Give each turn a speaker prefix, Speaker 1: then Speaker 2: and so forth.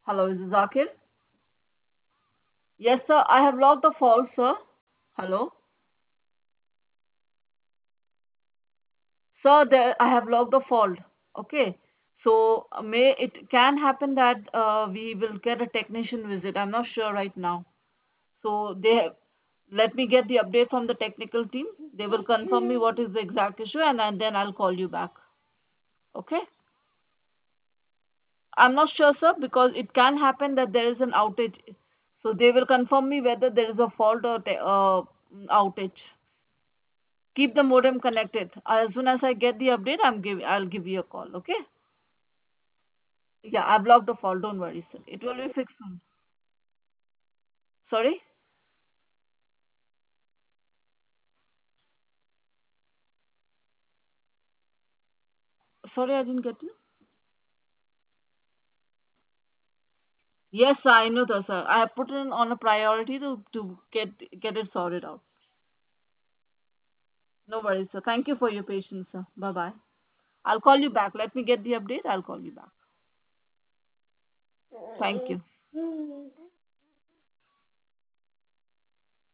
Speaker 1: Hello, is this Zakir? Yes, sir. I have logged the fault, sir. Hello, sir. There, I have logged the fault. Okay. So may it can happen that we will get a technician visit. I'm not sure right now. So let me get the update from the technical team. They will confirm me what is the exact issue, and then I'll call you back. Okay. I'm not sure, sir, because it can happen that there is an outage. So they will confirm me whether there is a fault or outage. Keep the modem connected. As soon as I get the update, I'll give you a call. Okay? Yeah, I blocked the fault. Don't worry, sir. It will be fixed soon. Sorry? Sorry, I didn't get you. Yes, sir, I know that, sir. I have put it on a priority to get it sorted out. No worries, sir. Thank you for your patience, sir. Bye bye. I'll call you back. Let me get the update. I'll call you back. Thank you.